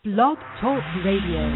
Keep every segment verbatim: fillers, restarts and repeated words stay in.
Blog Talk Radio.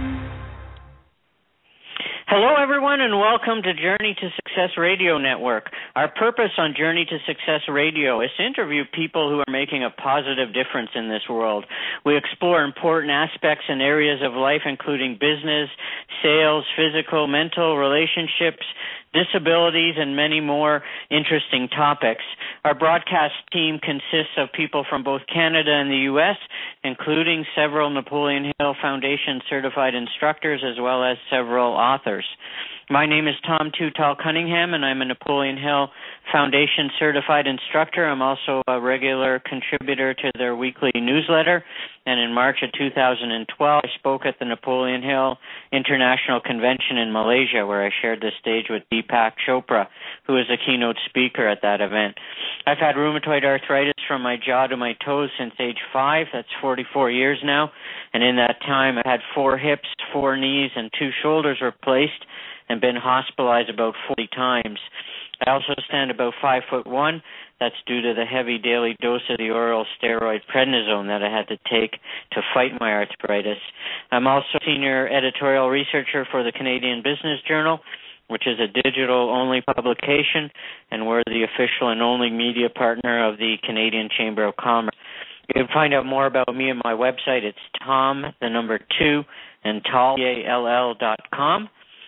Hello, everyone, and welcome to Journey to Success Radio Network. Our purpose on Journey to Success Radio is to interview people who are making a positive difference in this world. We explore important aspects and areas of life, including business, sales, physical, mental, relationships, disabilities, and many more interesting topics. Our broadcast team consists of people from both Canada and the U S, including several Napoleon Hill Foundation certified instructors as well as several authors. My name is Tom Teutal Cunningham, and I'm a Napoleon Hill Foundation certified instructor. I'm also a regular contributor to their weekly newsletter. And in March of two thousand twelve, I spoke at the Napoleon Hill International Convention in Malaysia, where I shared the stage with Deepak Chopra, who was a keynote speaker at that event. I've had rheumatoid arthritis from my jaw to my toes since age five. That's forty-four years now. And in that time, I've had four hips, four knees, and two shoulders replaced, and been hospitalized about forty times. I also stand about five foot one. That's due to the heavy daily dose of the oral steroid prednisone that I had to take to fight my arthritis. I'm also senior editorial researcher for the Canadian Business Journal, which is a digital-only publication, and we're the official and only media partner of the Canadian Chamber of Commerce. You can find out more about me on my website. It's Tom, the number two, and Tall dot com.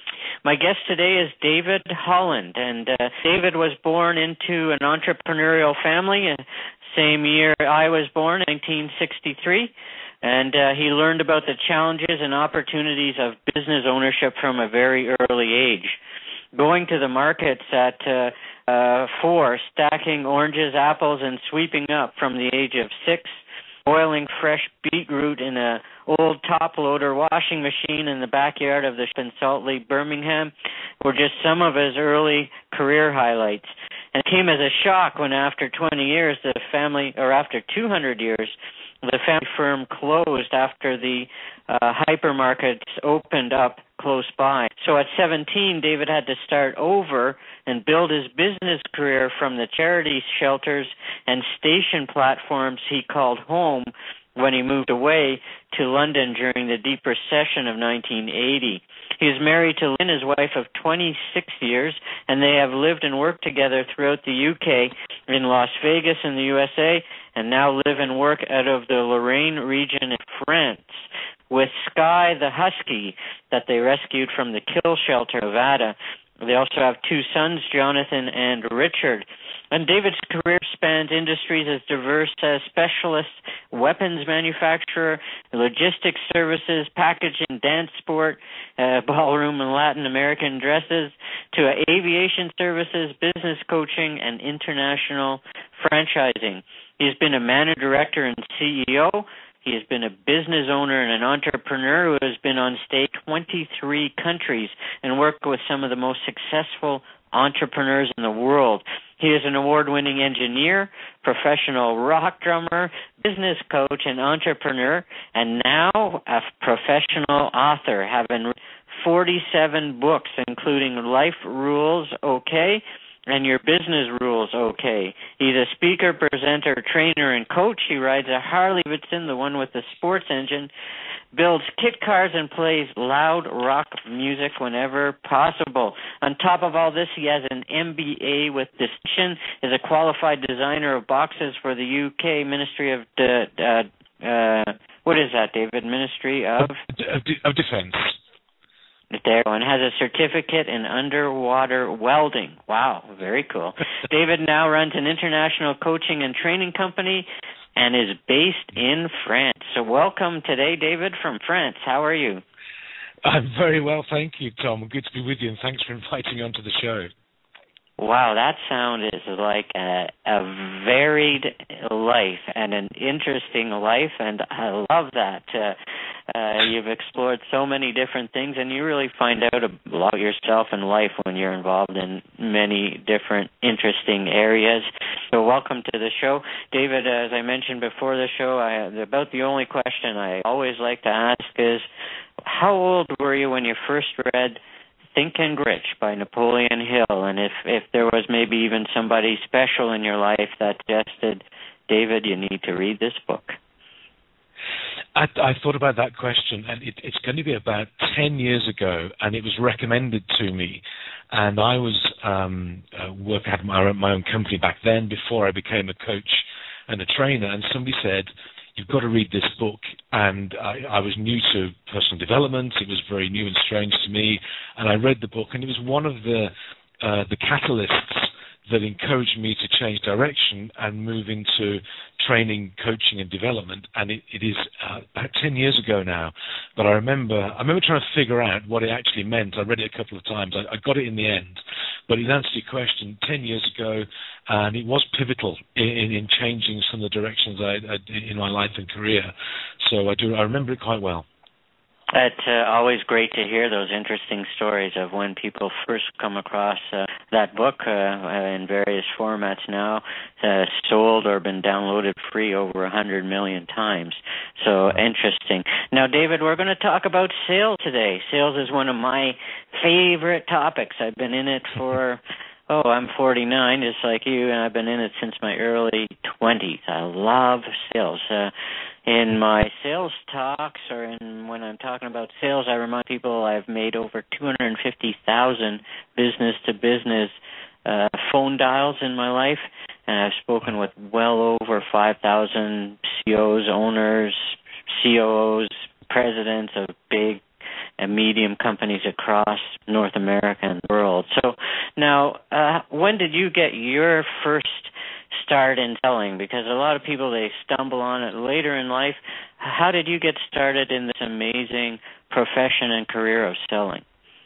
My guest today is David Holland, and uh, David was born into an entrepreneurial family. Uh, same year I was born, nineteen sixty-three, and uh, he learned about the challenges and opportunities of business ownership from a very early age. Going to the markets at uh, uh, four, stacking oranges, apples, and sweeping up from the age of six, boiling fresh beetroot in a old top-loader washing machine in the backyard of the shop in Salt Lake, Birmingham, were just some of his early career highlights. And it came as a shock when after twenty years, the family, or after two hundred years, the family firm closed after the uh, hypermarkets opened up close by. So at seventeen, David had to start over and build his business career from the charity shelters and station platforms he called home when he moved away to London during the deep recession of nineteen eighty. He is married to Lynn, his wife of twenty-six years, and they have lived and worked together throughout the U K, in Las Vegas in the U S A, and now live and work out of the Lorraine region in France with Sky the Husky that they rescued from the kill shelter in Nevada. They also have two sons, Jonathan and Richard. And David's career spans industries as diverse as specialist weapons manufacturer, logistics services, packaging, dance sport, uh, ballroom and Latin American dresses, to aviation services, business coaching, and international franchising. He's been a managing director and C E O. He has been a business owner and an entrepreneur who has been on stage twenty-three countries and worked with some of the most successful entrepreneurs in the world. He is an award-winning engineer, professional rock drummer, business coach, and entrepreneur, and now a professional author, having forty-seven books, including Life Rules OK and Your Business Rules OK. He's a speaker, presenter, trainer, and coach. He rides a Harley-Davidson, the one with the sports engine, builds kit cars, and plays loud rock music whenever possible. On top of all this, he has an M B A with distinction, is a qualified designer of boxes for the U K Ministry of, De, uh, uh, what is that, David? Ministry of? Of, of Defense. There, and has a certificate in underwater welding. Wow, very cool. David now runs an international coaching and training company and is based in France. So welcome today, David, from France. How are you? I'm very well, thank you, Tom. Good to be with you, and thanks for inviting me onto the show. Wow, that sound is like a, a varied life and an interesting life, and I love that. Uh, uh, you've explored so many different things, and you really find out about yourself and life when you're involved in many different interesting areas. So welcome to the show. David, as I mentioned before the show, I, about the only question I always like to ask is, how old were you when you first read Think and Grow Rich by Napoleon Hill, and if, if there was maybe even somebody special in your life that suggested, David, you need to read this book? I, I, I thought about that question, and it, it's going to be about ten years ago, and it was recommended to me. And I was um, uh, work I had my, my own company back then before I became a coach and a trainer, and somebody said, you've got to read this book. And I, I was new to personal development. It was very new and strange to me. And I read the book, and it was one of the uh, the catalysts that encouraged me to change direction and move into training, coaching, and development. And it, it is uh, about ten years ago now. But I remember I remember trying to figure out what it actually meant. I read it a couple of times. I, I got it in the end. But in answer to your question, ten years ago, and it was pivotal in, in, in changing some of the directions I, I, in my life and career. So I do I remember it quite well. It's uh, always great to hear those interesting stories of when people first come across uh, that book uh, in various formats now, uh, sold or been downloaded free over one hundred million times. So interesting. Now, David, we're going to talk about sales today. Sales is one of my favorite topics. I've been in it for... Oh, I'm forty-nine, just like you, and I've been in it since my early twenties. I love sales. Uh, in my sales talks, or in, when I'm talking about sales, I remind people I've made over two hundred fifty thousand business-to-business uh, phone dials in my life, and I've spoken with well over five thousand C Os, owners, C O Os, presidents of big and medium companies across North America and the world. So now, uh, when did you get your first start in selling? Because a lot of people, they stumble on it later in life. How did you get started in this amazing profession and career of selling?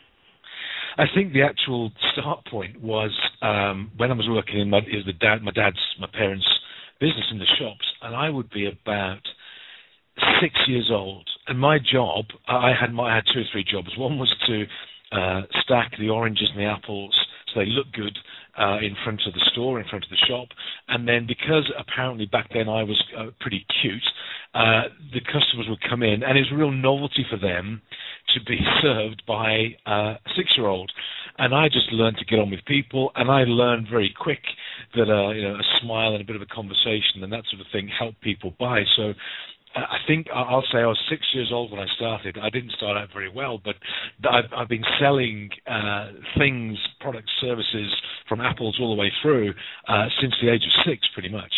I think the actual start point was um, when I was working in my, is the dad, my dad's, my parents' business in the shops, and I would be about six years old, and my job, I had my, I had two or three jobs. One was to uh, stack the oranges and the apples so they look good uh, in front of the store, in front of the shop. And then because apparently back then I was uh, pretty cute, uh, the customers would come in, and it was a real novelty for them to be served by uh, a six-year-old. And I just learned to get on with people, and I learned very quick that uh, you know, a smile and a bit of a conversation and that sort of thing helped people buy. So I think I'll say I was six years old when I started. I didn't start out very well, but I've, I've been selling uh, things, products, services from apples all the way through uh, since the age of six, pretty much.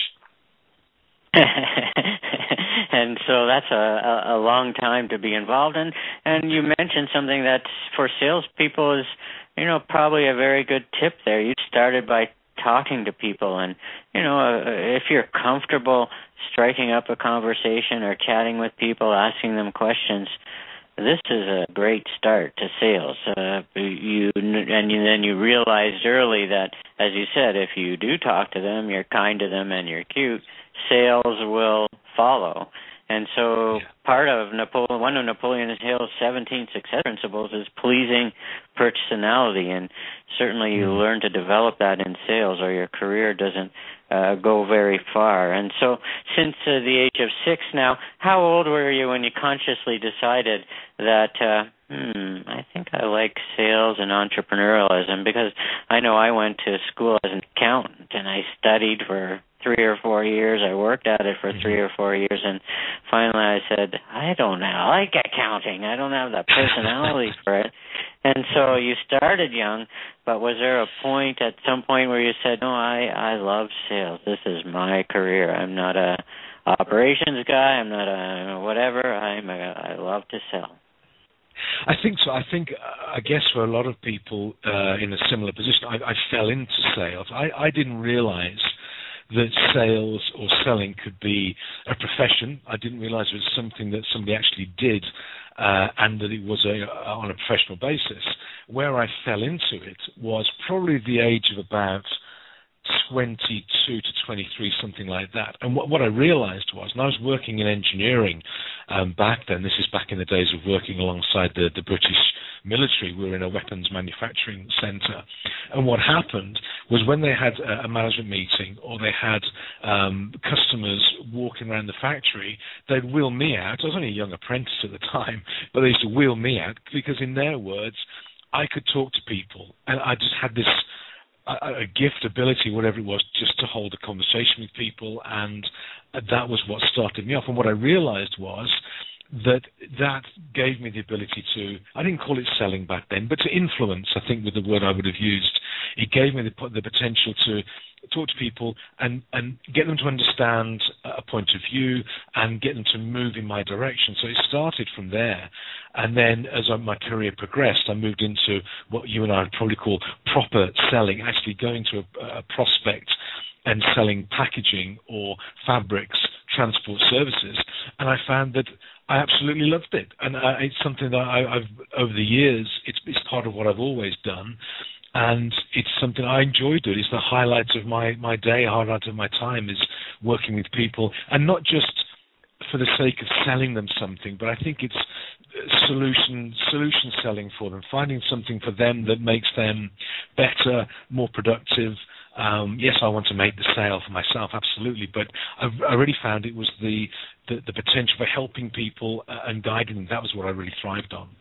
And so that's a, a long time to be involved in. And you mentioned something that for salespeople is, you know, probably a very good tip there. You started by talking to people, and you know, uh, if you're comfortable striking up a conversation or chatting with people, asking them questions, this is a great start to sales. Uh, you and you, then you realized early that, as you said, if you do talk to them, you're kind to them, and you're cute, sales will follow. And so yeah. part of Napoleon, one of Napoleon Hill's seventeen success principles is pleasing personality, and certainly you learn to develop that in sales, or your career doesn't uh, go very far. And so since uh, the age of six now, how old were you when you consciously decided that, uh, hmm, I think I like sales and entrepreneurialism? Because I know I went to school as an accountant, and I studied for three or four years. I worked at it for three or four years, and finally I said, I don't know, I like accounting. I don't have the personality for it. And so you started young, but was there a point at some point where you said, no, I, I love sales. This is my career. I'm not a operations guy. I'm not a whatever. I'm a, I love to sell. I think so. I think, uh, I guess for a lot of people uh, in a similar position, I, I fell into sales. I, I didn't realize that sales or selling could be a profession. I didn't realize it was something that somebody actually did uh, and that it was a, on a professional basis. Where I fell into it was probably the age of about twenty-two to twenty-three, something like that. And what, what I realized was, and I was working in engineering um, back then, this is back in the days of working alongside the, the British military. We were in a weapons manufacturing center. And what happened was when they had a, a management meeting, or they had um, customers walking around the factory, they'd wheel me out. I was only a young apprentice at the time, but they used to wheel me out because, in their words, I could talk to people. And I just had this a gift, ability, whatever it was, just to hold a conversation with people, and that was what started me off. And what I realized was that that gave me the ability to, I didn't call it selling back then, but to influence, I think with the word I would have used. It gave me the, the potential to talk to people and, and get them to understand a point of view and get them to move in my direction. So it started from there. And then as my career progressed, I moved into what you and I would probably call proper selling, actually going to a, a prospect and selling packaging or fabrics, transport services. And I found that I absolutely loved it. And uh, it's something that I, I've, over the years, it's, it's part of what I've always done. And it's something I enjoy doing. It's the highlights of my, my day, highlight of my time is working with people. And not just for the sake of selling them something, but I think it's solution solution selling for them, finding something for them that makes them better, more productive. Um, yes, I want to make the sale for myself, absolutely, but I've I already found it was the, the, the potential for helping people and guiding them. That was what I really thrived on.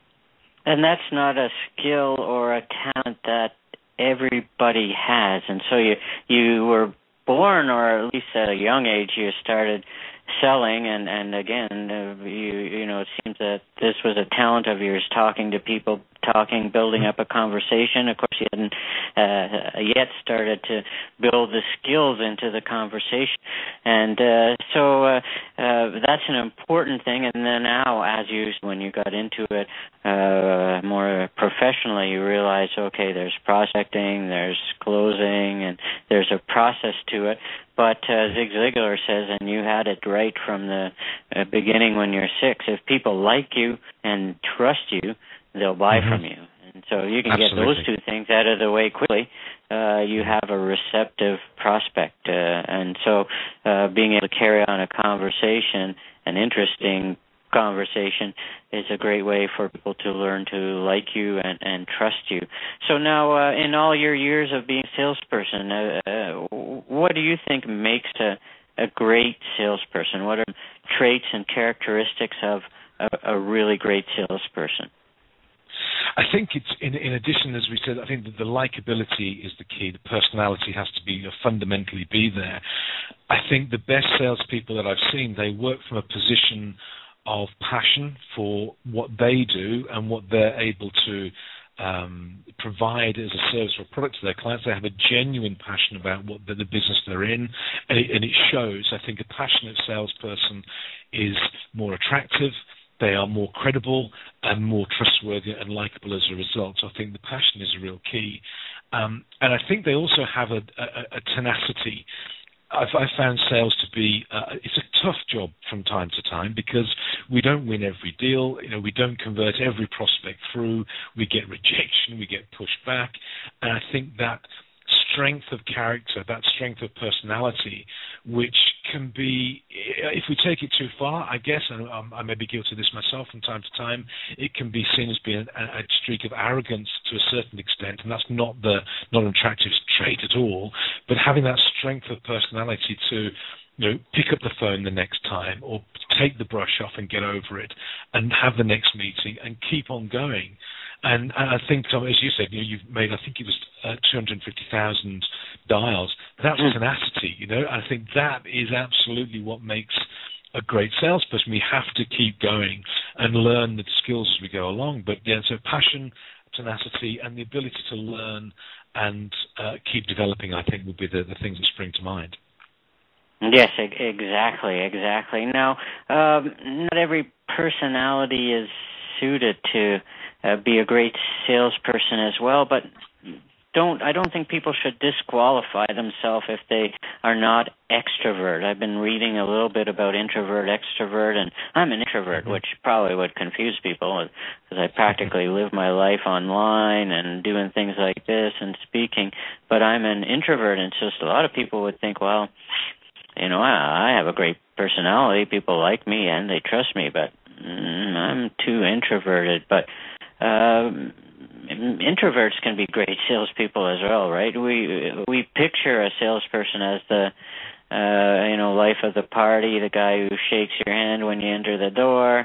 And that's not a skill or a talent that everybody has. And so you you were born, or at least at a young age, you started selling. And, and again, uh, you you know, it seems that this was a talent of yours, talking to people, talking, building up a conversation. Of course, you hadn't uh, yet started to build the skills into the conversation. And uh, so uh, uh, that's an important thing. And then now, as you, when you got into it uh, more professionally, you realize, okay, there's prospecting, there's closing, and there's a process to it. But uh, Zig Ziglar says, and you had it right from the uh, beginning when you're six, if people like you and trust you, they'll buy mm-hmm. from you. And so you can Absolutely. get those two things out of the way quickly. Uh, you have a receptive prospect. Uh, and so uh, being able to carry on a conversation, an interesting conversation, is a great way for people to learn to like you and, and trust you. So now, uh, in all your years of being a salesperson, uh, uh, what do you think makes a, a great salesperson? What are traits and characteristics of a, a really great salesperson? I think it's, in, in addition, as we said, I think that the likability is the key. The personality has to be, fundamentally be there. I think the best salespeople that I've seen, they work from a position of passion for what they do and what they're able to um, provide as a service or product to their clients. They have a genuine passion about what the, the business they're in, and it, and it shows. I think a passionate salesperson is more attractive. They are more credible and more trustworthy and likable as a result. So I think the passion is a real key. Um, and I think they also have a, a, a tenacity. I've, I've found sales to be, uh, it's a tough job from time to time because we don't win every deal. You know, we don't convert every prospect through. We get rejection. We get pushed back. And I think that strength of character, that strength of personality, which can be, if we take it too far, I guess, and I may be guilty of this myself from time to time, it can be seen as being a, a streak of arrogance to a certain extent, and that's not the not an attractive trait at all. But having that strength of personality to, you know, pick up the phone the next time or take the brush off and get over it and have the next meeting and keep on going. And, and I think, Tom, as you said, you know, you've made, I think it was uh, two hundred fifty thousand dials. That's mm. tenacity, you know. I think that is absolutely what makes a great salesperson. We have to keep going and learn the skills as we go along. But, yeah, so passion, tenacity, and the ability to learn and uh, keep developing, I think, would be the, the things that spring to mind. Yes, exactly, exactly. Now, um, not every personality is suited to uh, be a great salesperson as well, but don't I don't think people should disqualify themselves if they are not extrovert. I've been reading a little bit about introvert, extrovert, and I'm an introvert, which probably would confuse people because I practically live my life online and doing things like this and speaking, but I'm an introvert, and so just a lot of people would think, well, you know, I have a great personality, people like me and they trust me, but mm, I'm too introverted. But uh, introverts can be great salespeople as well, right? We we picture a salesperson as the uh, you know life of the party, the guy who shakes your hand when you enter the door.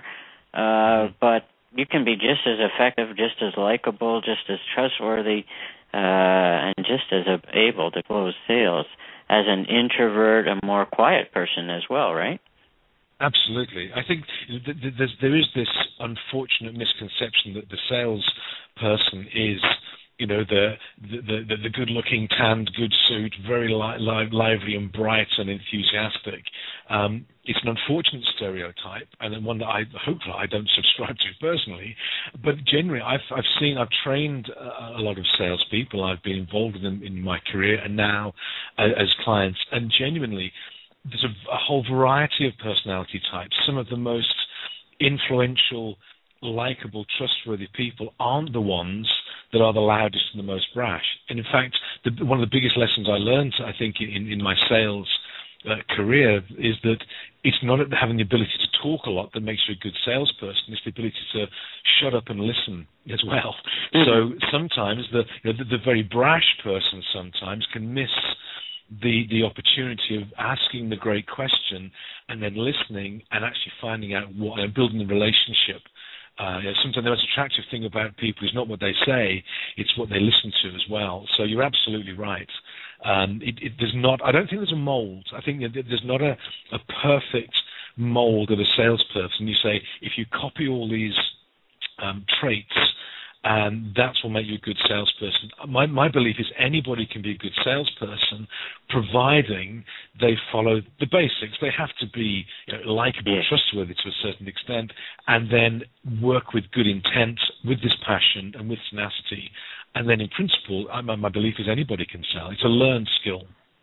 Uh, but you can be just as effective, just as likable, just as trustworthy, uh, and just as able to close sales as an introvert, a more quiet person as well, right? Absolutely. I think th- th- there's, there is this unfortunate misconception that the salesperson is, you know, the the, the, the good-looking, tanned, good suit, very li- li- lively and bright and enthusiastic. Um, it's an unfortunate stereotype, and one that I hopefully I don't subscribe to personally. But generally, I've I've seen, I've trained a, a lot of salespeople. I've been involved with them in my career, and now uh, as clients, and genuinely, there's a, a whole variety of personality types. Some of the most influential, likable, trustworthy people aren't the ones that are the loudest and the most brash. And in fact, the, one of the biggest lessons I learned, I think, in, in my sales uh, career is that it's not having the ability to talk a lot that makes you a good salesperson. It's the ability to shut up and listen as well. Mm-hmm. So sometimes the, you know, the, the very brash person sometimes can miss the the opportunity of asking the great question and then listening and actually finding out what, and building the relationship. Uh, you know, sometimes the most attractive thing about people is not what they say, it's what they listen to as well. So you're absolutely right. Um, it, it, there's not, I don't think there's a mold. I think there's not a, a perfect mold of a salesperson. You say, if you copy all these um, traits, and that's what makes you a good salesperson. My, my belief is anybody can be a good salesperson, providing they follow the basics. They have to be, you know, likable, yeah. trustworthy to a certain extent, and then work with good intent, with this passion, and with tenacity. And then, in principle, my, my belief is anybody can sell. It's a learned skill.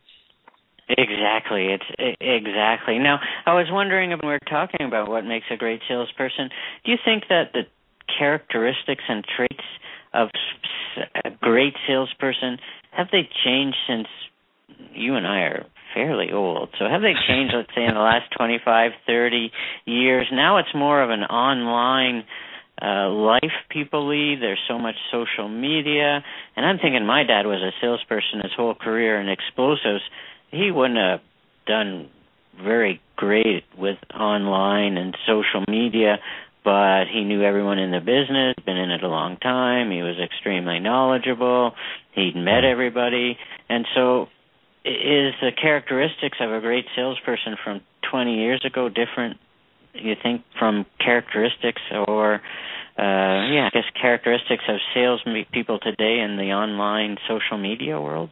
Exactly. It's exactly. Now, I was wondering, when we're talking about what makes a great salesperson, do you think that the characteristics and traits of a great salesperson, have they changed since you and I are fairly old? So have they changed, let's say, in the last twenty-five, thirty years? Now it's more of an online uh, life people lead. There's so much social media. And I'm thinking my dad was a salesperson his whole career in explosives. He wouldn't have done very great with online and social media, but he knew everyone in the business, been in it a long time. He was extremely knowledgeable. He'd met everybody. And so is the characteristics of a great salesperson from twenty years ago different, you think, from characteristics or, uh, yeah, I guess characteristics of sales people today in the online social media world?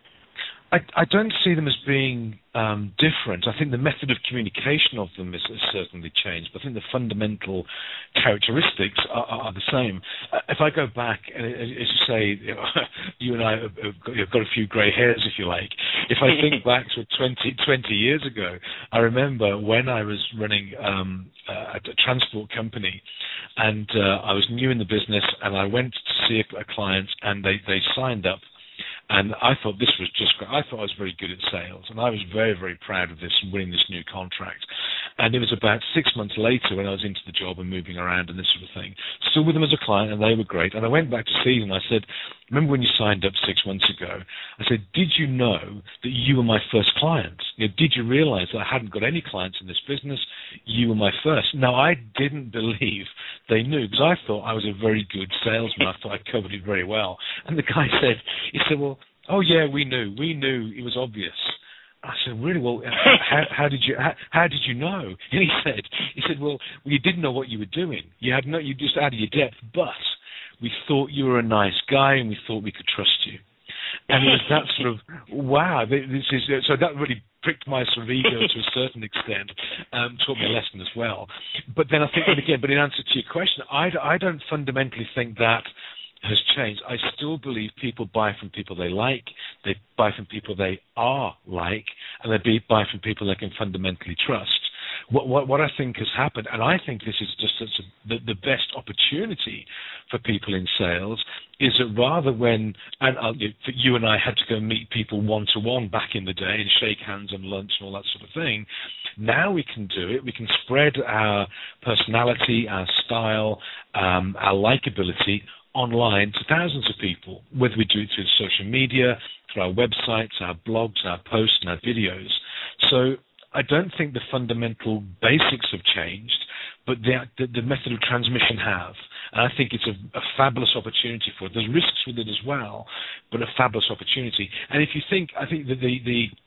I, I don't see them as being um, different. I think the method of communication of them has, has certainly changed, but I think the fundamental characteristics are, are the same. Uh, if I go back, and as you say, you, know, you and I have got, you've got a few grey hairs, if you like. If I think back to twenty, twenty years ago, I remember when I was running um, a, a transport company, and uh, I was new in the business, and I went to see a, a client, and they, they signed up. And I thought this was just great. I thought I was very good at sales, and I was very, very proud of this and winning this new contract. And it was about six months later when I was into the job and moving around and this sort of thing, still with them as a client, and they were great. And I went back to see them, and I said, remember when you signed up six months ago? I said, did you know that you were my first client? You know, did you realize that I hadn't got any clients in this business? You were my first. Now, I didn't believe they knew, because I thought I was a very good salesman. I thought I covered it very well. And the guy said, he said, well, oh yeah, we knew. We knew. It was obvious. I said, really? Well, how, how did you how, how did you know? And he said, he said, well, you didn't know what you were doing. You had no, you just out of your depth. But we thought you were a nice guy, and we thought we could trust you. And it was that sort of wow. This is so that really pricked my sort of ego to a certain extent, um, taught me a lesson as well. But then I think, and again, but in answer to your question, I, I don't fundamentally think that has changed. I still believe people buy from people they like, they buy from people they are like, and they buy from people they can fundamentally trust. What, what, what I think has happened, and I think this is just such a, the, the best opportunity for people in sales, is that rather when, and uh, you and I had to go meet people one-to-one back in the day and shake hands and lunch and all that sort of thing, now we can do it. We can spread our personality, our style, um, our likability online to thousands of people, whether we do it through social media, through our websites, our blogs, our posts, and our videos. So I don't think the fundamental basics have changed, but the, the, the method of transmission have. And I think it's a, a fabulous opportunity for it. There's risks with it as well, but a fabulous opportunity. And if you think, I think that the, the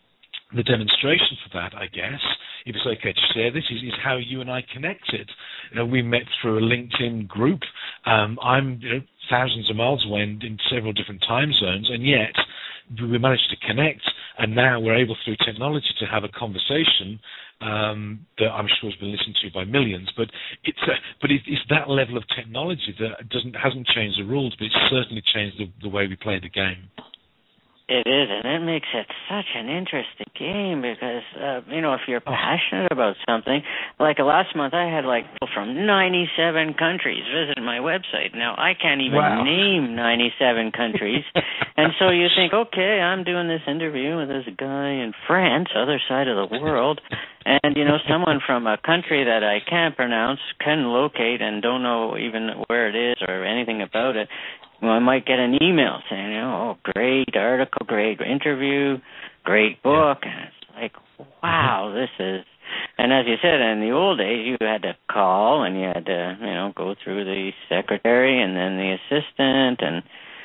the demonstration for that, I guess, if it's okay to share this, is, is how you and I connected. You know, we met through a LinkedIn group. Um, I'm you know, thousands of miles away in, in several different time zones, and yet we managed to connect, and now we're able through technology to have a conversation um, that I'm sure has been listened to by millions. But it's uh, but it, it's that level of technology that doesn't hasn't changed the rules, but it's certainly changed the, the way we play the game. It is, and it makes it such an interesting game because, uh, you know, if you're passionate about something, like last month I had like people from ninety-seven countries visit my website. Now, I can't even Wow. name ninety-seven countries, and so you think, okay, I'm doing this interview with this guy in France, other side of the world, and, you know, someone from a country that I can't pronounce can locate and don't know even where it is or anything about it. Well, I might get an email saying, you know, oh, great article, great interview, great book. And it's like, wow, this is... And as you said, in the old days, you had to call and you had to, you know, go through the secretary and then the assistant. And,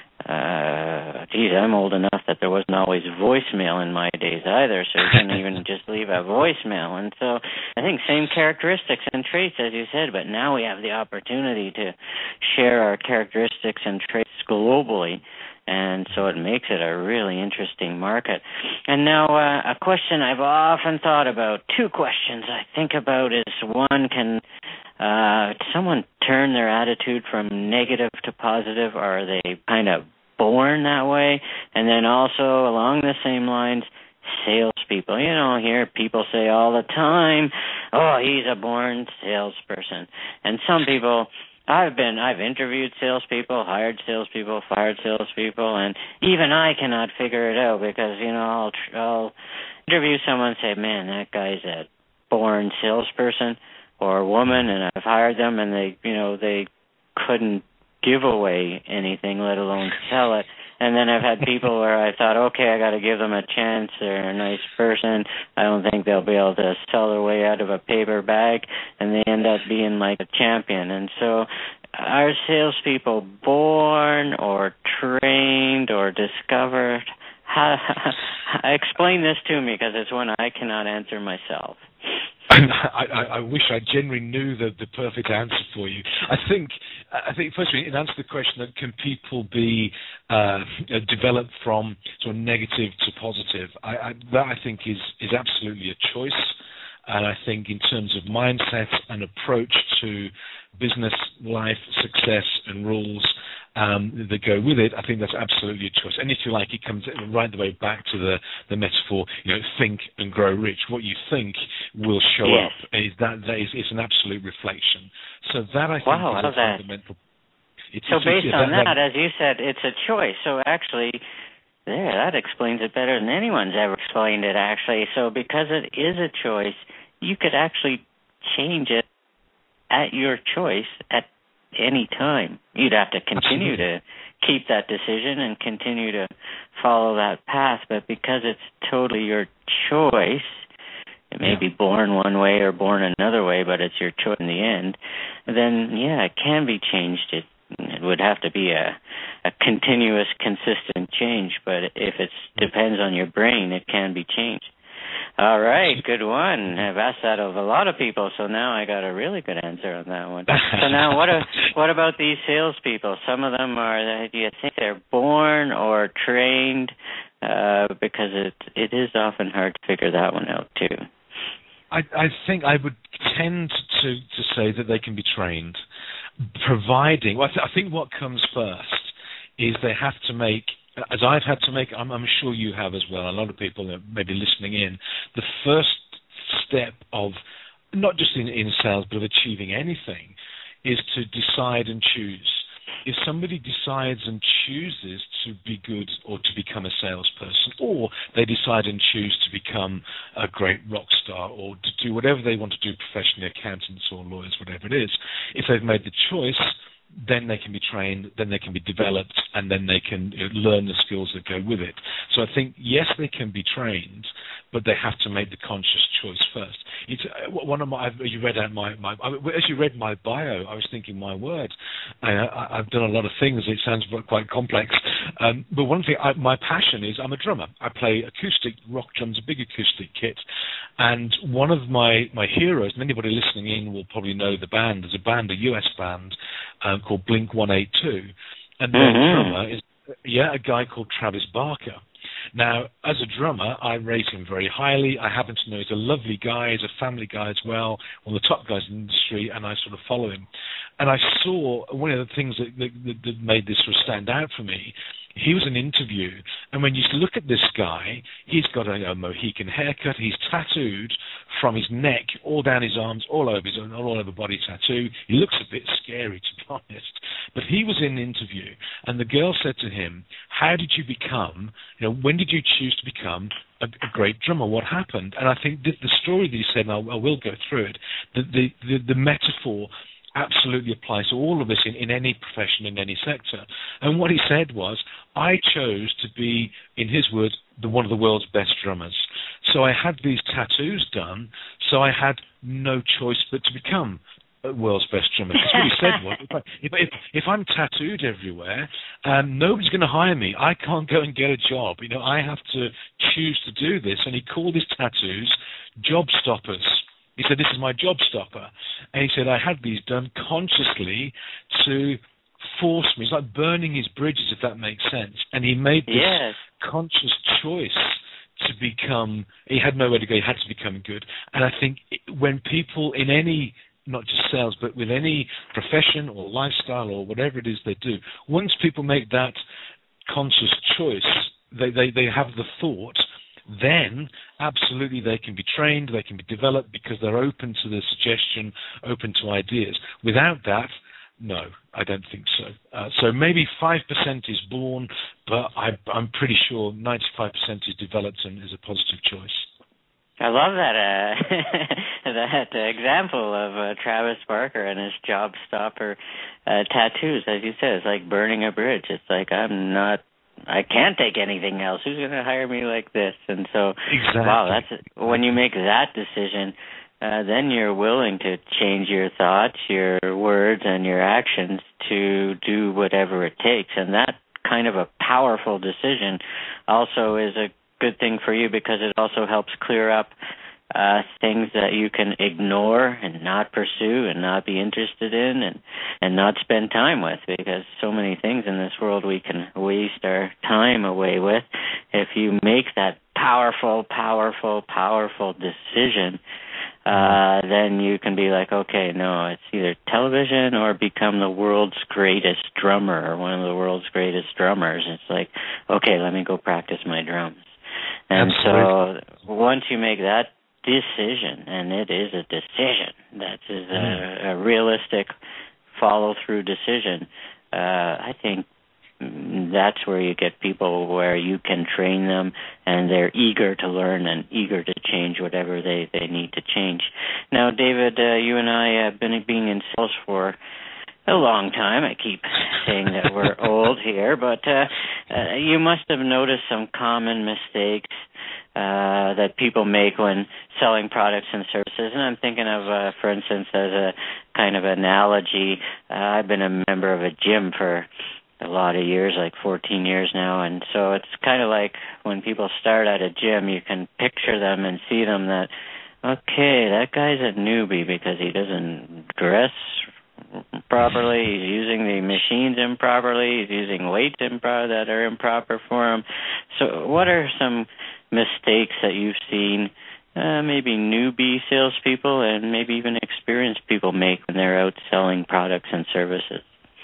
uh, geez, I'm old enough that there wasn't always voicemail in my days either, so you couldn't even just leave a voicemail. And so I think same characteristics and traits, as you said, but now we have the opportunity to share our characteristics and traits globally, and so it makes it a really interesting market. And now uh, a question I've often thought about, two questions I think about is, one, can uh, someone turn their attitude from negative to positive, or are they kind of born that way? And then also along the same lines, salespeople. You know, hear people say all the time, oh, he's a born salesperson. And some people... I've been, I've interviewed salespeople, hired salespeople, fired salespeople, and even I cannot figure it out because, you know, I'll, I'll interview someone and say, man, that guy's a born salesperson or woman, and I've hired them and they, you know, they couldn't give away anything, let alone sell it. And then I've had people where I thought, okay, I got to give them a chance. They're a nice person. I don't think they'll be able to sell their way out of a paper bag, and they end up being like a champion. And so are salespeople born or trained or discovered? How, explain this to me, because it's one I cannot answer myself. I, I, I wish I genuinely knew the, the perfect answer for you. I think, I think firstly, in answer to the question that can people be uh, developed from sort of negative to positive, I, I, that I think is is absolutely a choice. And I think in terms of mindset and approach to business, life, success, and rules um, that go with it, I think that's absolutely a choice. And if you like, it comes right the way back to the, the metaphor, you know, think and grow rich. What you think will show yes. up. Is that, that is, it's an absolute reflection. So that, I think, wow, is a that. fundamental... It's, so it's, based it's, on that, that, that, as you said, it's a choice. So actually... There, that explains it better than anyone's ever explained it, actually. So because it is a choice, you could actually change it at your choice at any time. You'd have to continue Absolutely. to keep that decision and continue to follow that path. But because it's totally your choice, it may yeah. be born one way or born another way, but it's your choice in the end, then, yeah, it can be changed. It It would have to be a, a continuous, consistent change, but if it depends on your brain, it can be changed. All right, good one. I've asked that of a lot of people, so now I got a really good answer on that one. So now what, are, what about these salespeople? Some of them are, do you think they're born or trained? Uh, because it it is often hard to figure that one out, too. I, I think I would tend to, to say that they can be trained, providing, well, I, th- I think what comes first is they have to make, as I've had to make, I'm, I'm sure you have as well, a lot of people are maybe listening in, the first step of, not just in, in sales, but of achieving anything, is to decide and choose. If somebody decides and chooses to be good or to become a salesperson, or they decide and choose to become a great rock star or to do whatever they want to do professionally, accountants or lawyers, whatever it is, if they've made the choice, then they can be trained, then they can be developed, and then they can you know, learn the skills that go with it. So I think, yes, they can be trained, but they have to make the conscious choice first. it's uh, one of my. You read out my, my as you read my bio, I was thinking, my word, I, I, I've done a lot of things. It sounds quite complex, um, but one thing, I, my passion is I'm a drummer. I play acoustic rock drums, a big acoustic kit, and one of my my heroes, and anybody listening in will probably know the band. There's a band, a U S band um, called Blink one eighty-two, and their mm-hmm. drummer is yeah a guy called Travis Barker. Now, as a drummer, I rate him very highly. I happen to know he's a lovely guy, he's a family guy as well, one of the top guys in the industry, and I sort of follow him. And I saw one of the things that, that, that made this sort of stand out for me. He was an interview, and when you look at this guy, he's got a, a Mohican haircut, he's tattooed from his neck, all down his arms, all over his all over body tattoo. He looks a bit scary, to be honest. But he was in an interview, and the girl said to him, how did you become, you know, when did you choose to become a, a great drummer? What happened? And I think the, the story that he said, and I, I will go through it, the, the, the, the metaphor absolutely applies to all of us in, in any profession, in any sector. And what he said was, I chose to be, in his words, the one of the world's best drummers. So I had these tattoos done, so I had no choice but to become a world's best drummer. Because what he said was, if, I, if, if, if I'm tattooed everywhere, um, nobody's going to hire me. I can't go and get a job. You know, I have to choose to do this. And he called his tattoos job stoppers. He said, this is my job stopper. And he said, I had these done consciously to force me. It's like burning his bridges, if that makes sense. And he made this yes. conscious choice to become, he had nowhere to go, he had to become good. And I think when people in any, not just sales, but with any profession or lifestyle or whatever it is they do, once people make that conscious choice, they, they, they have the thought, then absolutely they can be trained, they can be developed because they're open to the suggestion, open to ideas. Without that, no, I don't think so. Uh, so maybe five percent is born, but I, I'm pretty sure ninety-five percent is developed and is a positive choice. I love that uh, that uh, example of uh, Travis Barker and his job stopper uh, tattoos. As you said, it's like burning a bridge. It's like, I'm not, I can't take anything else. Who's going to hire me like this? And so, exactly. wow, that's when you make that decision, uh, then you're willing to change your thoughts, your words, and your actions to do whatever it takes. And that kind of a powerful decision also is a good thing for you because it also helps clear up uh, things that you can ignore and not pursue and not be interested in and, and not spend time with, because so many things in this world we can waste our time away with. If you make that powerful, powerful, powerful decision, uh, then you can be like, okay, no, it's either television or become the world's greatest drummer or one of the world's greatest drummers. It's like, okay, let me go practice my drums. And Absolutely. so once you make that decision, and it is a decision, that is a, a realistic follow-through decision, uh, I think that's where you get people where you can train them and they're eager to learn and eager to change whatever they, they need to change. Now, David, uh, you and I have been being in sales for a long time. I keep saying that we're old here, but uh, uh, you must have noticed some common mistakes uh, that people make when selling products and services. And I'm thinking of, uh, for instance, as a kind of analogy, uh, I've been a member of a gym for a lot of years, like fourteen years now, and so it's kind of like when people start at a gym, you can picture them and see them that, okay, that guy's a newbie because he doesn't dress properly, he's using the machines improperly, he's using weights impro- that are improper for him. So what are some mistakes that you've seen uh, maybe newbie salespeople and maybe even experienced people make when they're out selling products and services?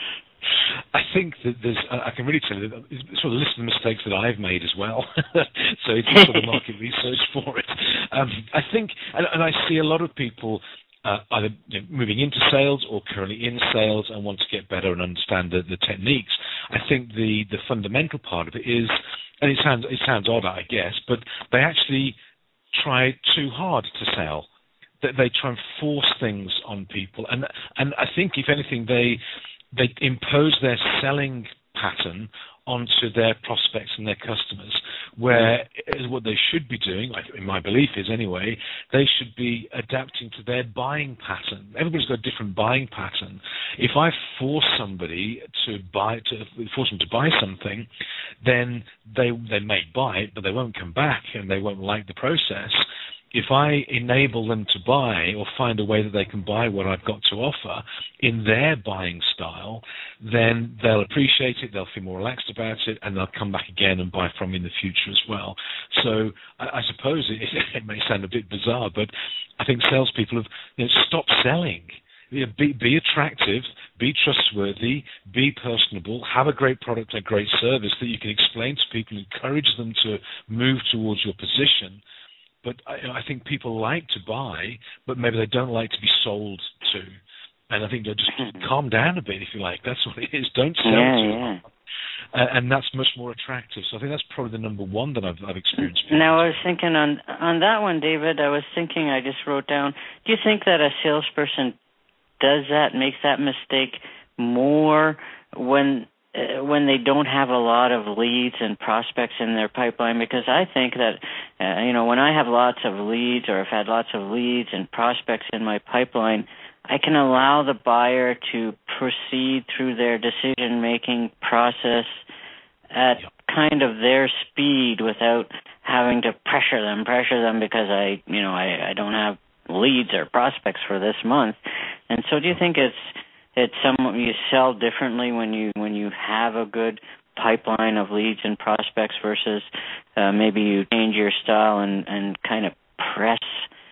I think that there's, I can really tell you, that sort of list of mistakes that I've made as well. So it's sort of market research for it. Um, I think, and, and I see a lot of people Uh, either you know, moving into sales or currently in sales and want to get better and understand the, the techniques. I think the, the fundamental part of it is, and it sounds it sounds odd, I guess, but they actually try too hard to sell. That they try and force things on people, and and I think if anything, they they impose their selling pattern onto their prospects and their customers, where what they should be doing, in my belief is anyway, they should be adapting to their buying pattern. Everybody's got a different buying pattern. If I force somebody to buy, to force them to buy something, then they they may buy it, but they won't come back and they won't like the process. If I enable them to buy or find a way that they can buy what I've got to offer in their buying style, then they'll appreciate it, they'll feel more relaxed about it, and they'll come back again and buy from me in the future as well. So I, I suppose it, it may sound a bit bizarre, but I think salespeople have you know, stopped selling. You know, be, be attractive, be trustworthy, be personable, have a great product, a great service that you can explain to people, encourage them to move towards your position. But I, I think people like to buy, but maybe they don't like to be sold to. And I think they'll just calm down a bit, if you like. That's what it is. Don't sell yeah, too yeah. hard. Uh, and that's much more attractive. So I think that's probably the number one that I've, I've experienced. Now, I was thinking on on that one, David, I was thinking, I just wrote down, do you think that a salesperson does that, makes that mistake more when Uh, when they don't have a lot of leads and prospects in their pipeline? Because I think that, uh, you know, when I have lots of leads or have had lots of leads and prospects in my pipeline, I can allow the buyer to proceed through their decision-making process at yep. kind of their speed without having to pressure them, pressure them because I, you know, I, I don't have leads or prospects for this month. And so do you think it's It's some you sell differently when you when you have a good pipeline of leads and prospects versus uh, maybe you change your style and, and kind of press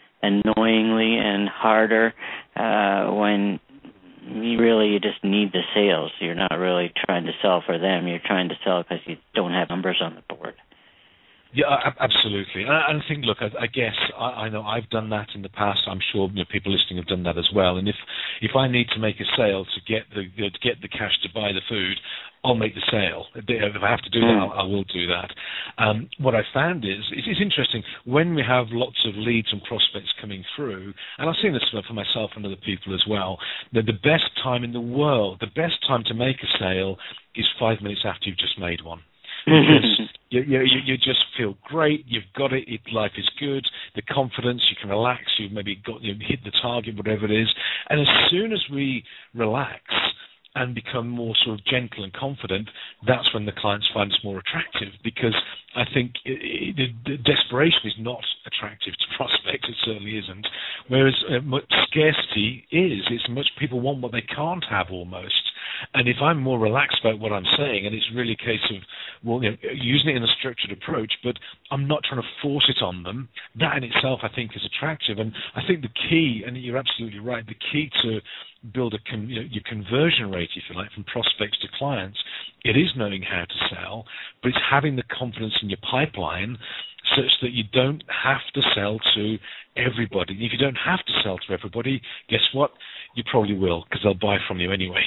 annoyingly and harder uh, when you really you just need the sales. You're not really trying to sell for them. You're trying to sell because you don't have numbers on the board. Yeah, absolutely. And I think, look, I, I guess I, I know I've done that in the past. I'm sure you know, people listening have done that as well. And if if I need to make a sale to get the you know, to get the cash to buy the food, I'll make the sale. If I have to do that, I, I will do that. Um, what I found is it is interesting when we have lots of leads and prospects coming through, and I've seen this for myself and other people as well. That the best time in the world, the best time to make a sale is five minutes after you've just made one. Because you, you, you just feel great, you've got it, it, life is good, the confidence, you can relax, you've maybe got you hit the target, whatever it is. And as soon as we relax and become more sort of gentle and confident, that's when the clients find us more attractive, because I think it, it, the desperation is not attractive to prospects, it certainly isn't, whereas uh, much scarcity is. It's much people want what they can't have almost. And if I'm more relaxed about what I'm saying, and it's really a case of, well, you know, using it in a structured approach, but I'm not trying to force it on them, that in itself I think is attractive. And I think the key, and you're absolutely right, the key to build a con, you know, your conversion rate, if you like, from prospects to clients, it is knowing how to sell, but it's having the confidence in your pipeline such that you don't have to sell to everybody. And if you don't have to sell to everybody, guess what? You probably will, because they'll buy from you anyway.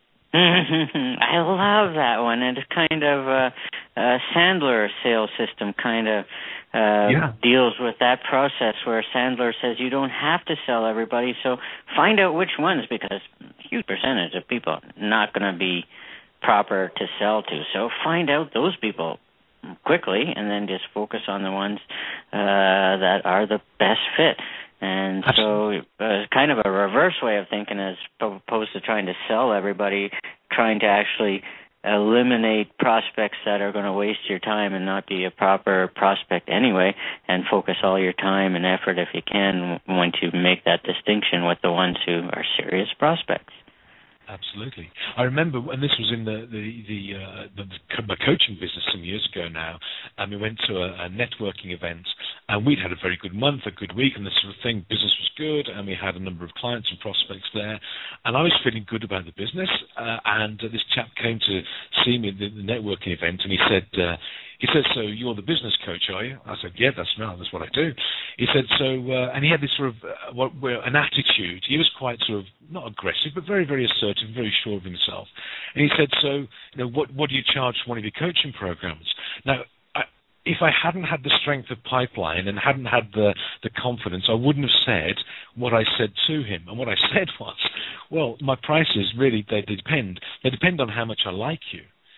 I love that one. And it's kind of a, a Sandler sales system kind of uh, yeah. deals with that process where Sandler says you don't have to sell everybody, so find out which ones, because a huge percentage of people are not going to be proper to sell to. So find out those people quickly and then just focus on the ones uh, that are the best fit. And Absolutely. so uh, kind of a reverse way of thinking as opposed to trying to sell everybody, trying to actually eliminate prospects that are going to waste your time and not be a proper prospect anyway, and focus all your time and effort, if you can, once you make that distinction with the ones who are serious prospects. Absolutely. I remember when this was in the the the, uh, the, the coaching business some years ago now, and we went to a, a networking event, and we'd had a very good month, a good week, and this sort of thing. Business was good, and we had a number of clients and prospects there, and I was feeling good about the business. Uh, and uh, this chap came to see me at the, the networking event, and he said. Uh, He said, so you're the business coach, are you? I said, yeah, that's no, that's what I do. He said, so, uh, and he had this sort of, uh, what, well, an attitude. He was quite sort of, not aggressive, but very, very assertive, very sure of himself. And he said, so, you know, what, what do you charge for one of your coaching programs? Now, I, if I hadn't had the strength of pipeline and hadn't had the, the confidence, I wouldn't have said what I said to him. And what I said was, well, my prices really, they, they depend. They depend on how much I like you.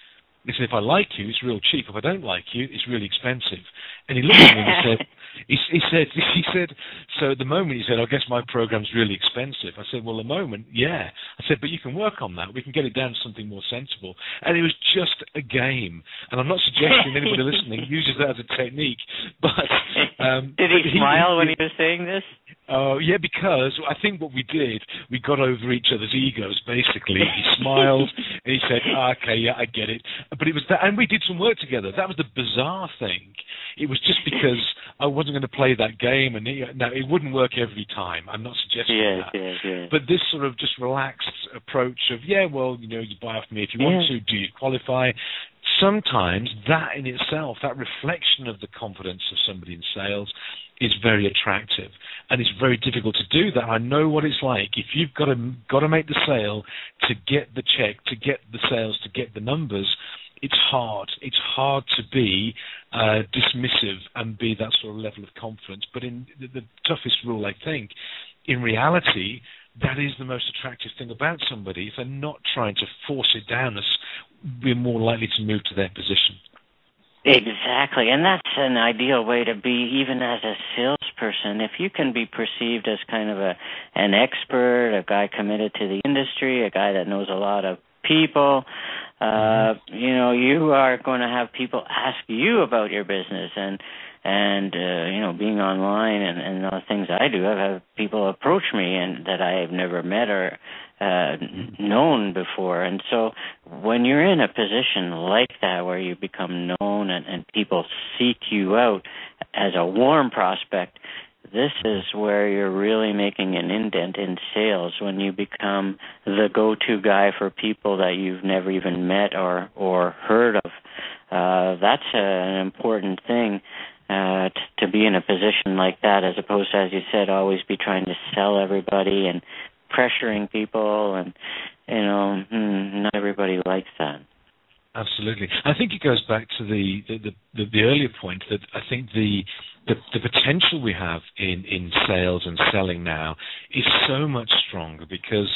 He said, if I like you, it's real cheap. If I don't like you, it's really expensive. And he looked at me and he said, he, he said, he said, so at the moment, he said, I guess my program's really expensive. I said, well, at the moment, yeah. I said, but you can work on that. We can get it down to something more sensible. And it was just a game. And I'm not suggesting anybody listening uses that as a technique, but... Um, did he, but he smile he, when he was saying this? Oh, uh, yeah, because I think what we did, we got over each other's egos, basically. He smiled, and he said, oh, okay, yeah, I get it. But it was that, and we did some work together. That was the bizarre thing. It was just because I wasn't going to play that game, and it, now, it wouldn't work every time. I'm not suggesting yes, that. Yes, yes. But this sort of just relaxed approach of, yeah, well, you know, you buy off me if you want yeah. to. Do you qualify? Sometimes that in itself, that reflection of the confidence of somebody in sales is very attractive, and it's very difficult to do that. I know what it's like. If you've got to got to make the sale to get the check, to get the sales, to get the numbers, it's hard. It's hard to be uh, dismissive and be that sort of level of confidence. But in the, the toughest rule, I think, in reality, that is the most attractive thing about somebody. If they're not trying to force it down us, we're more likely to move to their position. Exactly, and that's an ideal way to be, even as a salesperson. If you can be perceived as kind of a an expert, a guy committed to the industry, a guy that knows a lot of people, uh, mm-hmm. you know, you are going to have people ask you about your business, and and uh, you know, being online and, and the things I do, I've had people approach me and that I have never met or uh, known before. And so when you're in a position like that where you become known and, and people seek you out as a warm prospect, this is where you're really making an indent in sales, when you become the go-to guy for people that you've never even met or, or heard of. Uh, that's a, an important thing. Uh, t- to be in a position like that, as opposed to, as you said, always be trying to sell everybody and pressuring people, and you know, mm, not everybody likes that. Absolutely, I think it goes back to the the, the, the earlier point that I think the, the the potential we have in, in sales and selling now is so much stronger because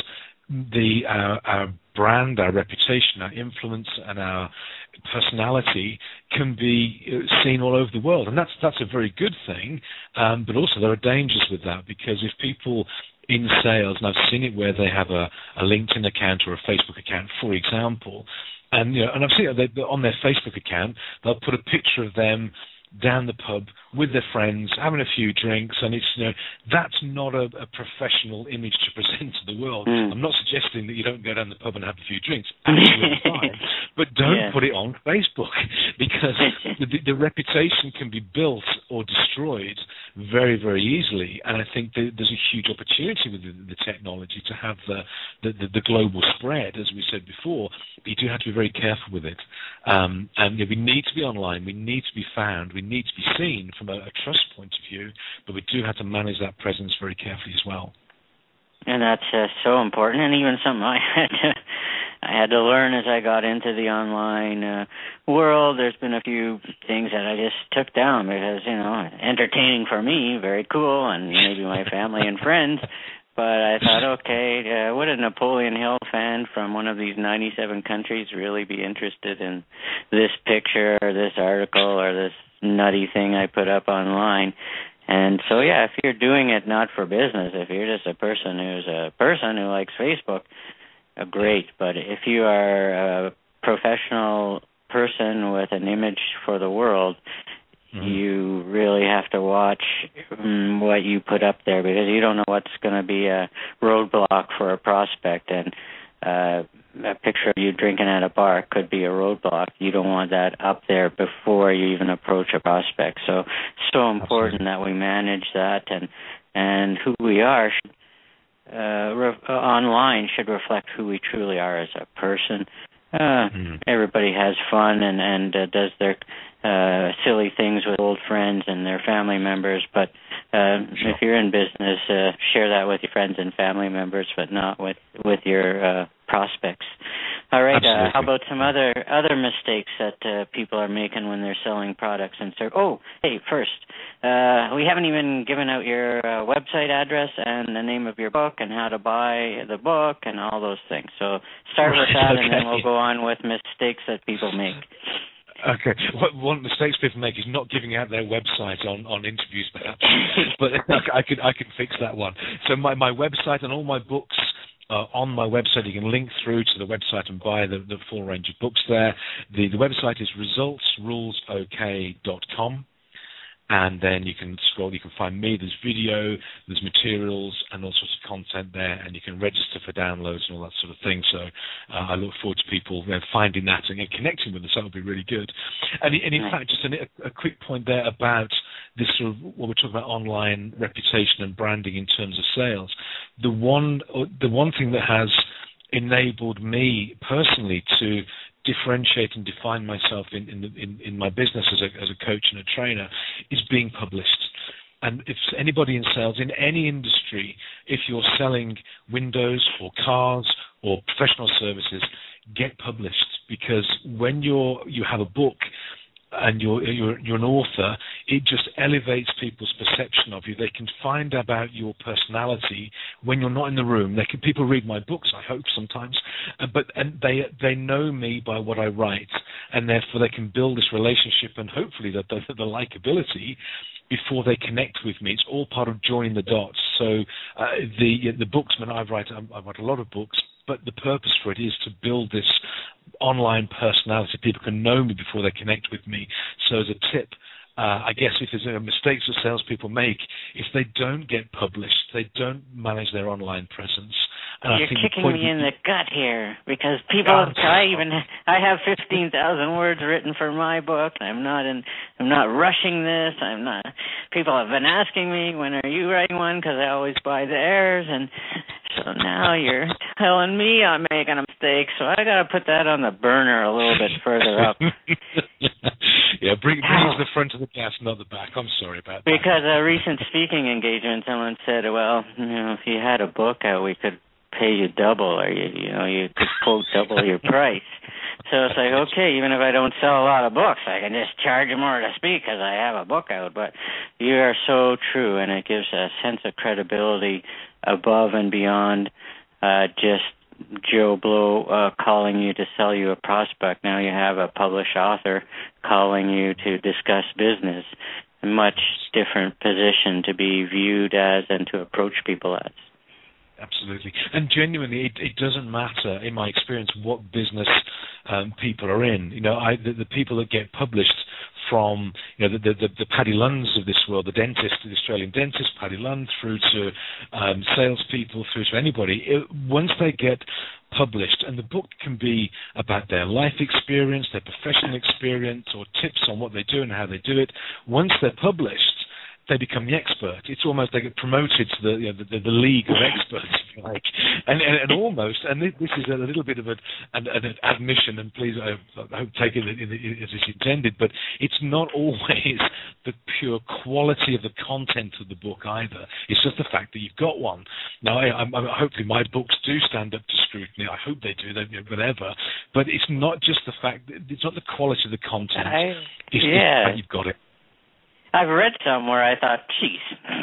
the our, our brand, our reputation, our influence, and our personality can be seen all over the world, and that's that's a very good thing. Um, but also there are dangers with that, because if people in sales, and I've seen it where they have a, a LinkedIn account or a Facebook account, for example, and you know, and I've seen it they, on their Facebook account, they'll put a picture of them down the pub with their friends, having a few drinks, and it's, you know, that's not a, a professional image to present to the world. Mm. I'm not suggesting that you don't go down the pub and have a few drinks, absolutely fine, but don't yeah. put it on Facebook, because the, the reputation can be built or destroyed very, very easily, and I think that there's a huge opportunity with the, the technology to have the, the, the, the global spread, as we said before, but you do have to be very careful with it. Um, and you know, we need to be online, we need to be found, we need to be seen from a, a trust point of view, but we do have to manage that presence very carefully as well. And that's uh, so important, and even something I had to, I had to learn as I got into the online uh, world. There's been a few things that I just took down because, you know, entertaining for me, very cool, and maybe my family and friends. But I thought, okay, uh, would a Napoleon Hill fan from one of these ninety-seven countries really be interested in this picture or this article or this nutty thing I put up online? And so, yeah, if you're doing it not for business, if you're just a person who's a person who likes Facebook, uh, great. But if you are a professional person with an image for the world, mm-hmm. you really have to watch um, what you put up there, because you don't know what's going to be a roadblock for a prospect. And uh, a picture of you drinking at a bar could be a roadblock. You don't want that up there before you even approach a prospect. So, so important Absolutely. That we manage that, and and who we are should, uh, re- uh, online should reflect who we truly are as a person. Uh, mm-hmm. Everybody has fun and and uh, does their uh, silly things with old friends and their family members, but uh, sure. if you're in business, uh, share that with your friends and family members, but not with with your uh, prospects. All right. Uh, how about some other other mistakes that uh, people are making when they're selling products and services? Oh, hey, first, uh, we haven't even given out your uh, website address and the name of your book and how to buy the book and all those things. So start with that, okay. And then we'll go on with mistakes that people make. Okay. What one mistakes people make is not giving out their website on, on interviews, perhaps. But I could I could fix that one. So my, my website and all my books. Uh, on my website, you can link through to the website and buy the, the full range of books there. The, the website is results rules o k dot com, and then you can scroll, you can find me, there's video, there's materials, and all sorts of content there, and you can register for downloads and all that sort of thing. So uh, I look forward to people you know, finding that and connecting with us. That would be really good. And, and in fact, just a, a quick point there about this sort of, what we're talking about, online reputation and branding in terms of sales. The one, the one thing that has enabled me personally to differentiate and define myself in in, in, in my business as a as a coach and a trainer is being published. And if anybody in sales in any industry, if you're selling windows or cars or professional services, get published, because when you're you have a book and you're, you're you're an author, it just elevates people's perception of you. They can find out about your personality when you're not in the room. They can, people read my books, I hope sometimes, uh, but and they they know me by what I write, and therefore they can build this relationship and hopefully the, the, the likability before they connect with me. It's all part of joining the dots. So uh, the the books, when I write, I write a lot of books, but the purpose for it is to build this online personality. People can know me before they connect with me. So as a tip, uh, I guess if there's uh, mistakes that salespeople make, if they don't get published, they don't manage their online presence. And You're I think kicking me in the gut here, because people, God. I even, I have fifteen thousand words written for my book. I'm not in, I'm not rushing this. I'm not, people have been asking me, when are you writing one? Because I always buy theirs. And so now you're telling me I'm making a mistake. So I got to put that on the burner a little bit further up. Yeah, bring, bring the front of the gas, not the back. I'm sorry about that. Because a recent speaking engagement, someone said, well, you know, if you had a book out, we could pay you double, or you, you know, you could quote double your price. So it's like, okay, even if I don't sell a lot of books, I can just charge you more to speak because I have a book out. But you are so true, and it gives a sense of credibility above and beyond uh, just Joe Blow uh, calling you to sell you a prospect. Now you have a published author calling you to discuss business. A much different position to be viewed as and to approach people as. Absolutely. And genuinely, it, it doesn't matter, in my experience, what business um, people are in. You know, I, the, the people that get published from, you know, the, the, the Paddy Lunds of this world, the dentist, the Australian dentist, Paddy Lund, through to um, salespeople, through to anybody, it, once they get published, and the book can be about their life experience, their professional experience, or tips on what they do and how they do it, once they're published, they become the expert. It's almost they get promoted to the you know, the, the league of experts, if you like, and, and, and almost. And this is a little bit of a, an, an admission, and please, I hope take it in, in, in, as it's intended. But it's not always the pure quality of the content of the book either. It's just the fact that you've got one. Now, I, I, hopefully, my books do stand up to scrutiny. I hope they do. They, you know, whatever. But it's not just the fact. That, it's not the quality of the content. I, it's yeah. the fact you've got it. I've read some where I thought, geez,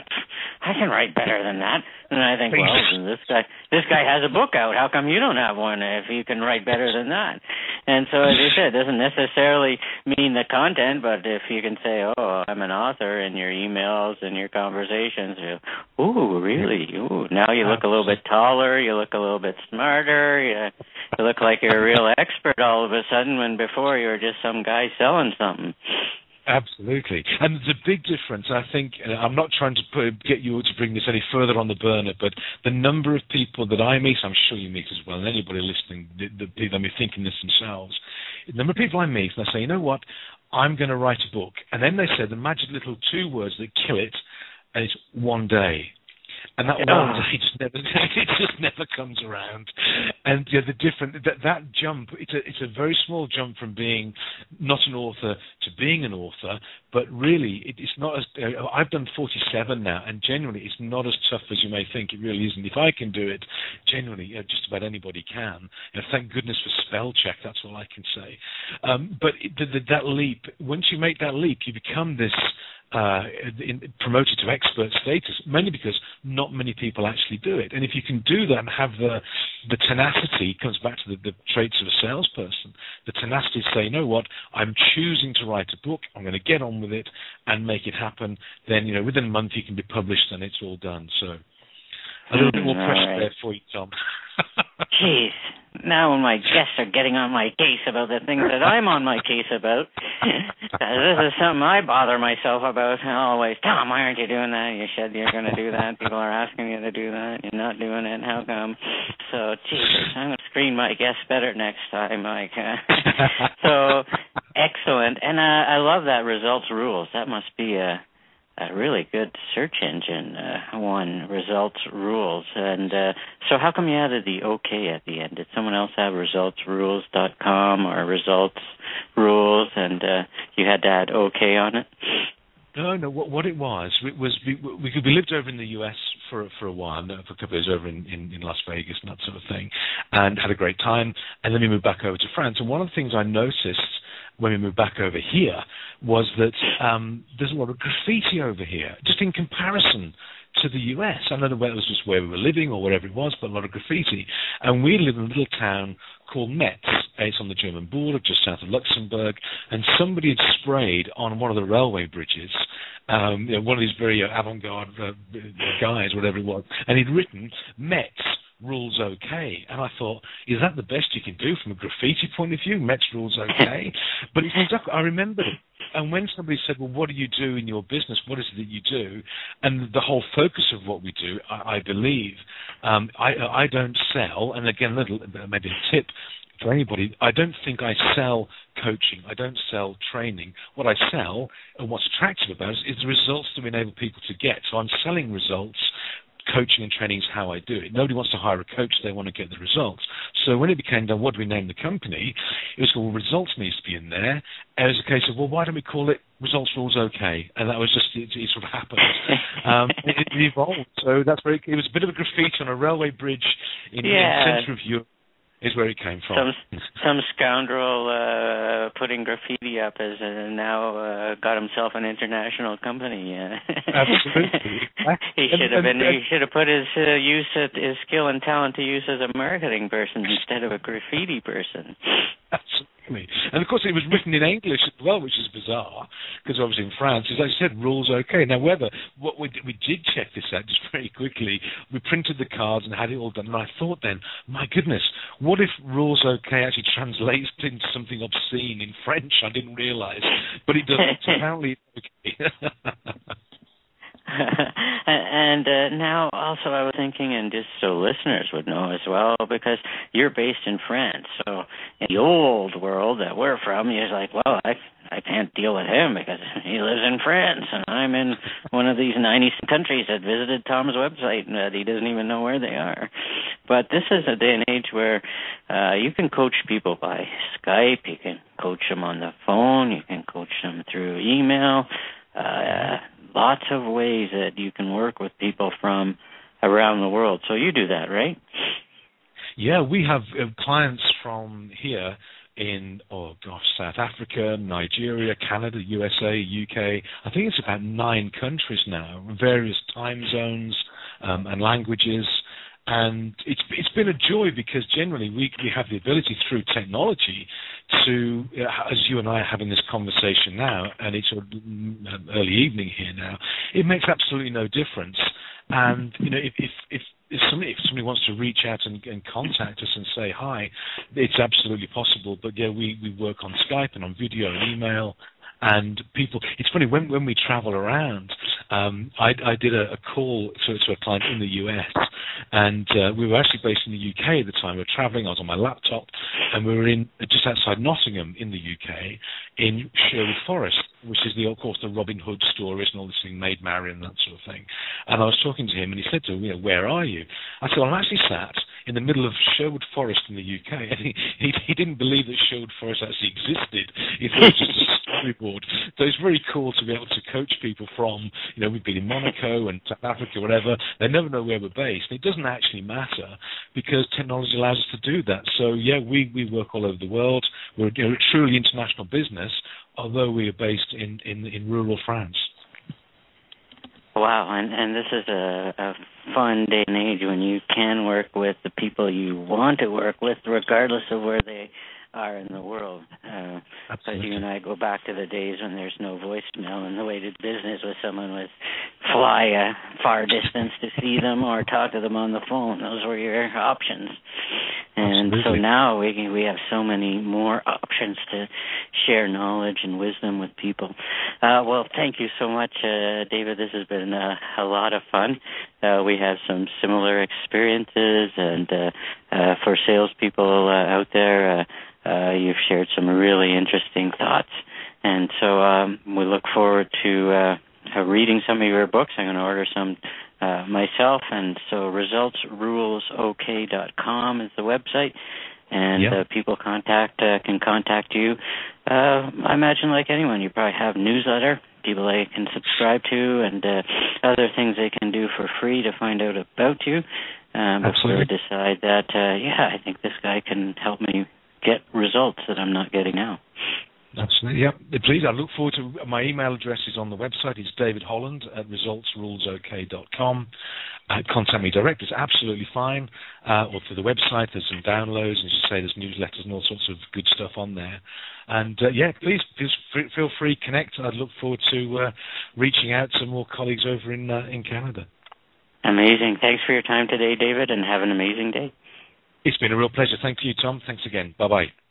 I can write better than that. And I think, well, this guy this guy has a book out. How come you don't have one if you can write better than that? And so, as you said, it doesn't necessarily mean the content, but if you can say, oh, I'm an author in your emails and your conversations, you, ooh, really? Ooh, now you look a little bit taller, you look a little bit smarter, you, you look like you're a real expert all of a sudden when before you were just some guy selling something. Absolutely. And there's a big difference. I think, uh, I'm not trying to put, get you to bring this any further on the burner, but the number of people that I meet, I'm sure you meet as well, and anybody listening, the, the people that may be thinking this themselves, the number of people I meet, and I say, you know what, I'm going to write a book. And then they say the magic little two words that kill it, and it's one day. and that one day just never it just never comes around. And yeah, the different that that jump, it's a it's a very small jump from being not an author to being an author, but really it, it's not as uh, I've done forty-seven now, and genuinely it's not as tough as you may think. It really isn't. If I can do it, genuinely, you know, just about anybody can. You know, thank goodness for spell check. That's all I can say. Um, but it, the, the, that leap, once you make that leap, you become this. Uh, in, promoted to expert status, mainly because not many people actually do it. And if you can do that and have the the tenacity, comes back to the, the traits of a salesperson, the tenacity to say, you know what, I'm choosing to write a book, I'm going to get on with it and make it happen, then, you know, within a month you can be published and it's all done. So a little bit more pressure right there for you, Tom. Jeez. Now when my guests are getting on my case about the things that I'm on my case about, this is something I bother myself about always. Tom, why aren't you doing that? You said you're going to do that. People are asking you to do that. You're not doing it. How come? So, Jesus, I'm going to screen my guests better next time, Mike. So, excellent. And uh, I love that results rules. That must be a... a really good search engine uh, one, results rules. And uh, so how come you added the OK at the end? Did someone else have results rules dot com or results rules and uh, you had to add OK on it? No, no. What, what it was, it was we, we, we lived over in the U S for for a while, for a couple of years over in, in, in Las Vegas and that sort of thing, and had a great time. And then we moved back over to France. And one of the things I noticed when we moved back over here was that um, there's a lot of graffiti over here, just in comparison to the U S. I don't know whether it was just where we were living or whatever it was, but a lot of graffiti. And we live in a little town called Metz. It's on the German border, just south of Luxembourg. And somebody had sprayed on one of the railway bridges, um, you know, one of these very uh, avant-garde uh, guys, whatever it was, and he'd written Metz rules okay. And I thought, is that the best you can do from a graffiti point of view? Metz rules okay. But it stuck. I remembered it. And when somebody said, well, what do you do in your business? What is it that you do? And the whole focus of what we do, I, I believe, um, I, I don't sell, and again, little maybe a tip for anybody, I don't think I sell coaching. I don't sell training. What I sell, and what's attractive about it, is the results that we enable people to get. So I'm selling results. Coaching and training is how I do it. Nobody wants to hire a coach. They want to get the results. So when it became done, what do we name the company? It was called Results Needs to be in there. And it was a case of, well, why don't we call it Results Rules OK? And that was just, it, it sort of happened. um, it, it evolved. So that's very, it was a bit of a graffiti on a railway bridge in, yeah. in the centre of Europe. Is where it came from. Some some scoundrel uh, putting graffiti up has uh, now uh, got himself an international company. Uh, Absolutely. he should have been. He should have put his uh, use of, his skill and talent to use as a marketing person instead of a graffiti person. Absolutely. And of course, it was written in English as well, which is bizarre because obviously in France, as I said, rules okay. Now, whether what we did, we did check this out just very quickly. We printed the cards and had it all done. And I thought then, my goodness, what if rules okay actually translates into something obscene in French? I didn't realize, but it doesn't. Apparently, it's okay. And uh, now also I was thinking, and just so listeners would know as well, because you're based in France, so in the old world that we're from, you're like, well, I I can't deal with him because he lives in France, and I'm in one of these ninety countries that visited Tom's website and that he doesn't even know where they are. But this is a day and age where uh, you can coach people by Skype, you can coach them on the phone, you can coach them through email, uh, lots of ways that you can work with people from around the world. So you do that, right? Yeah, we have uh, clients from here in, oh gosh, South Africa, Nigeria, Canada, U S A, U K. I think it's about nine countries now, various time zones um, and languages. And it's it's been a joy because generally we, we have the ability through technology to, uh, as you and I are having this conversation now, and it's sort of early evening here now, it makes absolutely no difference. And, you know, if if, if If somebody, if somebody wants to reach out and, and contact us and say hi, it's absolutely possible. But yeah, we, we work on Skype and on video and email. And people, it's funny, when when we travel around, um, I, I did a, a call to, to a client in the U S, and uh, we were actually based in the U K at the time. We were traveling, I was on my laptop, and we were in just outside Nottingham in the U K, in Sherwood Forest. which is the, of course, the Robin Hood stories and all this thing, Maid Marian and that sort of thing. And I was talking to him, and he said to me, you know, where are you? I said, well, I'm actually sat in the middle of Sherwood Forest in the U K. And he, he, he didn't believe that Sherwood Forest actually existed. He thought it was just a storyboard. So it's very cool to be able to coach people from, you know, we've been in Monaco and South Africa, whatever. They never know where we're based. And it doesn't actually matter because technology allows us to do that. So, yeah, we, we work all over the world. We're, you know, a truly international business, although we are based in, in, in rural France. Wow, and, and this is a, a fun day and age when you can work with the people you want to work with, regardless of where they are in the world. Uh, because you and I go back to the days when there's no voicemail, and the way to do business with someone was fly a far distance to see them or talk to them on the phone. Those were your options. And Absolutely. So now we can, we have so many more options to share knowledge and wisdom with people. Uh, well, thank you so much, uh, David. This has been uh, a lot of fun. Uh, we have some similar experiences, and uh, uh, for salespeople uh, out there, uh, uh, you've shared some really interesting thoughts. And so um, we look forward to uh, reading some of your books. I'm going to order some uh, myself. And so results rules o k dot com is the website. And yep. uh, people contact uh, can contact you. Uh, I imagine, like anyone, you probably have newsletter, people they can subscribe to, and uh, other things they can do for free to find out about you uh, before they decide that, uh, yeah, I think this guy can help me get results that I'm not getting now. Absolutely, yeah. Please, I look forward to, my email address is on the website. It's David Holland at results rules o k dot com. Uh, contact me direct. It's absolutely fine. Uh, or through the website, there's some downloads, as you say, there's newsletters and all sorts of good stuff on there. And, uh, yeah, please, please feel free, connect. I'd look forward to uh, reaching out to more colleagues over in uh, in Canada. Amazing. Thanks for your time today, David, and have an amazing day. It's been a real pleasure. Thank you, Tom. Thanks again. Bye-bye.